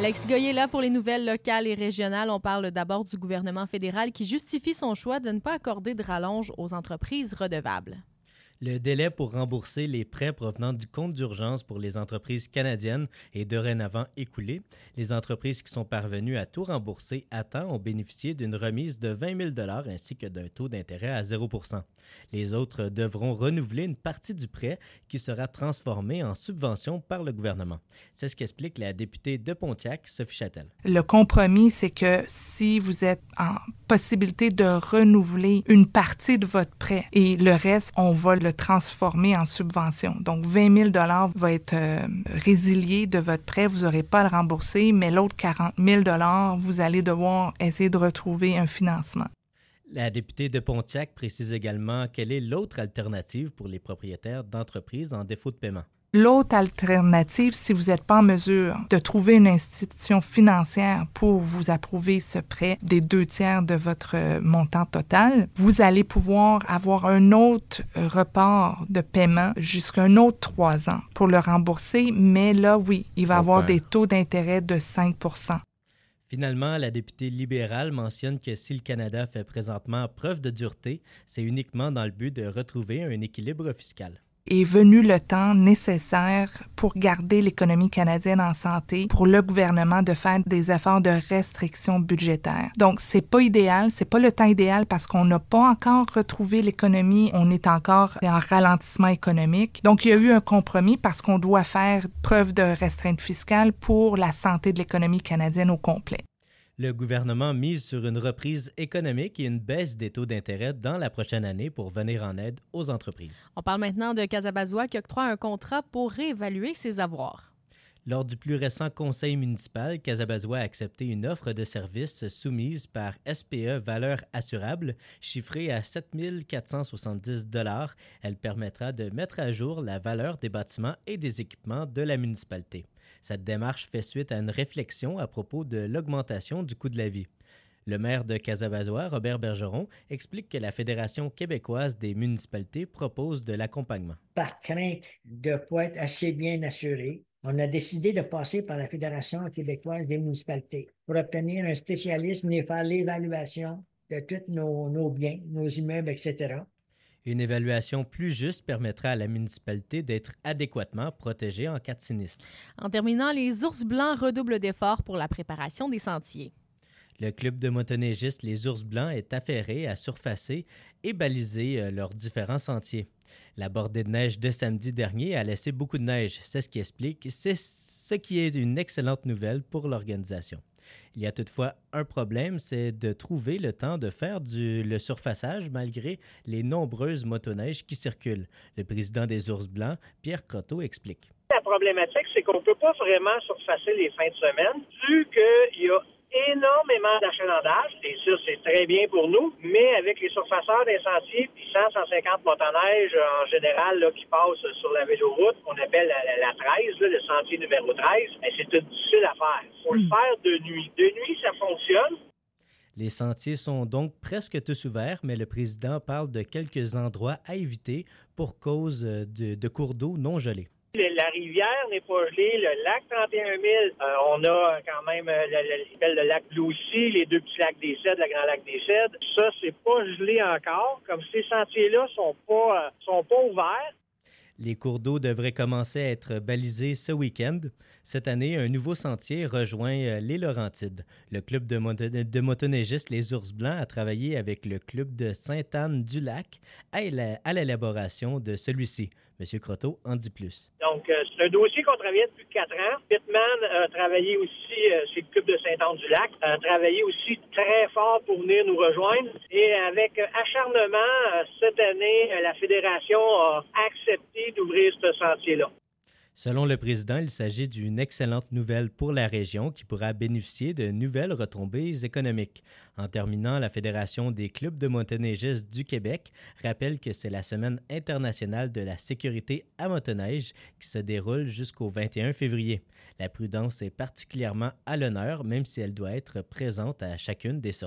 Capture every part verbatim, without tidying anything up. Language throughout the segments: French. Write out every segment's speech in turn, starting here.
Alex Goyer là pour les nouvelles locales et régionales. On parle d'abord du gouvernement fédéral qui justifie son choix de ne pas accorder de rallonge aux entreprises redevables. Le délai pour rembourser les prêts provenant du compte d'urgence pour les entreprises canadiennes est dorénavant écoulé. Les entreprises qui sont parvenues à tout rembourser à temps ont bénéficié d'une remise de vingt mille dollars ainsi que d'un taux d'intérêt à zéro pour cent. Les autres devront renouveler une partie du prêt qui sera transformé en subvention par le gouvernement. C'est ce qu'explique la députée de Pontiac, Sophie Châtel. Le compromis, c'est que si vous êtes en possibilité de renouveler une partie de votre prêt et le reste, on va le transformer en subvention. Donc, vingt mille dollars va être euh, résilié de votre prêt. Vous n'aurez pas à le rembourser, mais l'autre quarante mille dollars, vous allez devoir essayer de retrouver un financement. La députée de Pontiac précise également quelle est l'autre alternative pour les propriétaires d'entreprises en défaut de paiement. L'autre alternative, si vous n'êtes pas en mesure de trouver une institution financière pour vous approuver ce prêt des deux tiers de votre montant total, vous allez pouvoir avoir un autre report de paiement jusqu'à un autre trois ans pour le rembourser, mais là, oui, il va y avoir des taux d'intérêt de cinq pour cent. Finalement, la députée libérale mentionne que si le Canada fait présentement preuve de dureté, c'est uniquement dans le but de retrouver un équilibre fiscal. Est venu le temps nécessaire pour garder l'économie canadienne en santé, pour le gouvernement de faire des efforts de restriction budgétaire. Donc, c'est pas idéal, c'est pas le temps idéal parce qu'on n'a pas encore retrouvé l'économie, on est encore en ralentissement économique. Donc, il y a eu un compromis parce qu'on doit faire preuve de restreinte fiscale pour la santé de l'économie canadienne au complet. Le gouvernement mise sur une reprise économique et une baisse des taux d'intérêt dans la prochaine année pour venir en aide aux entreprises. On parle maintenant de Casabazois qui octroie un contrat pour réévaluer ses avoirs. Lors du plus récent conseil municipal, Casabazois a accepté une offre de service soumise par S P E Valeurs Assurables, chiffrée à sept mille quatre cent soixante-dix dollars. Elle permettra de mettre à jour la valeur des bâtiments et des équipements de la municipalité. Cette démarche fait suite à une réflexion à propos de l'augmentation du coût de la vie. Le maire de Casabazois, Robert Bergeron, explique que la Fédération québécoise des municipalités propose de l'accompagnement. Par crainte de ne pas être assez bien assuré, on a décidé de passer par la Fédération québécoise des municipalités pour obtenir un spécialiste venir faire l'évaluation de tous nos, nos biens, nos immeubles, et cetera. Une évaluation plus juste permettra à la municipalité d'être adéquatement protégée en cas de sinistre. En terminant, les Ours blancs redoublent d'efforts pour la préparation des sentiers. Le club de motoneigistes Les Ours blancs est affairé à surfacer et baliser euh, leurs différents sentiers. La bordée de neige de samedi dernier a laissé beaucoup de neige. C'est ce qui explique, c'est ce qui est une excellente nouvelle pour l'organisation. Il y a toutefois un problème, c'est de trouver le temps de faire du, le surfaçage malgré les nombreuses motoneiges qui circulent. Le président des Ours blancs, Pierre Croteau, explique. La problématique, c'est qu'on ne peut pas vraiment surfacer les fins de semaine vu qu'il y a énormément d'achalandage, et ça, c'est très bien pour nous, mais avec les surfaceurs des sentiers, puis cent, cent cinquante motoneiges en général là, qui passent sur la véloroute, qu'on appelle la, la, la treize, là, le sentier numéro treize, bien, c'est une difficile affaire. Il faut mmh. le faire de nuit. De nuit, ça fonctionne. Les sentiers sont donc presque tous ouverts, mais le président parle de quelques endroits à éviter pour cause de, de cours d'eau non gelés. La rivière n'est pas gelée, le lac trente et un mille, euh, on a quand même euh, le, le, le lac Blue aussi, les deux petits lacs des Cèdres, le grand lac des Cèdres. Ça, c'est pas gelé encore, comme ces sentiers-là sont pas, euh, sont pas ouverts. Les cours d'eau devraient commencer à être balisés ce week-end. Cette année, un nouveau sentier rejoint les Laurentides. Le club de, moto- de motoneigistes Les Ours blancs a travaillé avec le club de Sainte-Anne-du-Lac à, la- à l'élaboration de celui-ci. M. Croteau en dit plus. Donc, euh, c'est un dossier qu'on travaillait depuis quatre ans. Pittman a travaillé aussi, euh, c'est le club de Sainte-Anne-du-Lac, a travaillé aussi très fort pour venir nous rejoindre. Et avec acharnement, euh, cette année, la Fédération a accepté d'ouvrir ce sentier-là. Selon le président, il s'agit d'une excellente nouvelle pour la région qui pourra bénéficier de nouvelles retombées économiques. En terminant, la Fédération des clubs de motoneigistes du Québec rappelle que c'est la Semaine internationale de la sécurité à motoneige qui se déroule jusqu'au vingt et un février. La prudence est particulièrement à l'honneur, même si elle doit être présente à chacune des sorties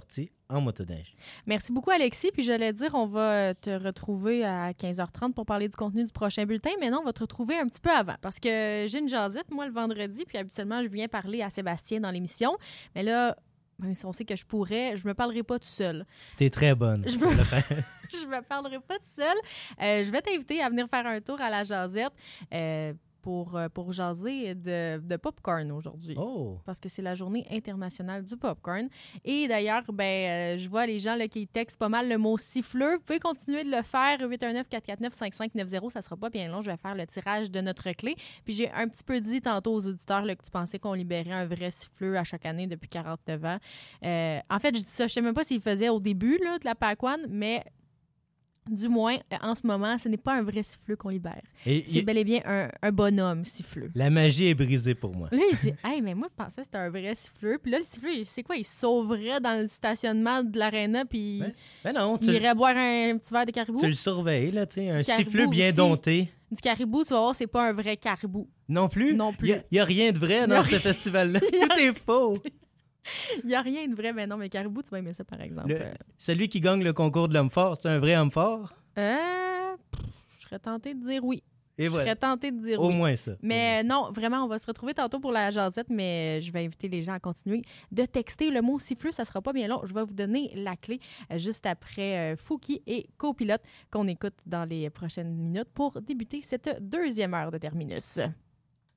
en motoneige. Merci beaucoup, Alexis. Puis j'allais dire, on va te retrouver à quinze heures trente pour parler du contenu du prochain bulletin. Mais non, on va te retrouver un petit peu avant parce que j'ai une jasette, moi, le vendredi. Puis habituellement, je viens parler à Sébastien dans l'émission. Mais là, même si on sait que je pourrais, je me parlerai pas tout seul. T'es très bonne. Je me, je me parlerai pas tout seul. Euh, je vais t'inviter à venir faire un tour à la jasette. Euh, Pour, pour jaser de, de popcorn aujourd'hui. Oh! Parce que c'est la journée internationale du popcorn. Et d'ailleurs, ben, euh, je vois les gens là, qui textent pas mal le mot siffleux. Vous pouvez continuer de le faire. huit un neuf, quatre quatre neuf, cinq cinq neuf zéro. Ça sera pas bien long. Je vais faire le tirage de notre clé. Puis j'ai un petit peu dit tantôt aux auditeurs là, que tu pensais qu'on libérait un vrai siffleux à chaque année depuis quarante-neuf ans. Euh, en fait, je dis ça. Je sais même pas s'ils faisaient au début là, de la Pac-One, mais... Du moins, en ce moment, ce n'est pas un vrai siffleux qu'on libère. Et c'est y... bel et bien un, un bonhomme siffleux. La magie est brisée pour moi. Là, il dit « Hey, mais moi, je pensais que c'était un vrai siffleux. » Puis là, le siffleux, c'est quoi? Il sauverait dans le stationnement de l'aréna puis ben, ben non, il irait boire un petit verre de caribou. Tu le surveilles, là, tu sais, un siffleux bien aussi. Dompté. Du caribou, tu vas voir, c'est pas un vrai caribou. Non plus? Non plus. Il n'y a, a rien de vrai dans ce festival-là. Tout est faux. Il n'y a rien de vrai, mais non, mais caribou, tu vas aimer ça, par exemple. Le, celui qui gagne le concours de l'homme fort, c'est un vrai homme fort? Euh, je serais tentée de dire oui. Et je voilà. serais tentée de dire Au oui. moins ça. Mais moins non, ça. Vraiment, on va se retrouver tantôt pour la jasette, mais je vais inviter les gens à continuer de texter le mot siffleux. Ça sera pas bien long. Je vais vous donner la clé juste après euh, Fouki et Copilote qu'on écoute dans les prochaines minutes pour débuter cette deuxième heure de Terminus.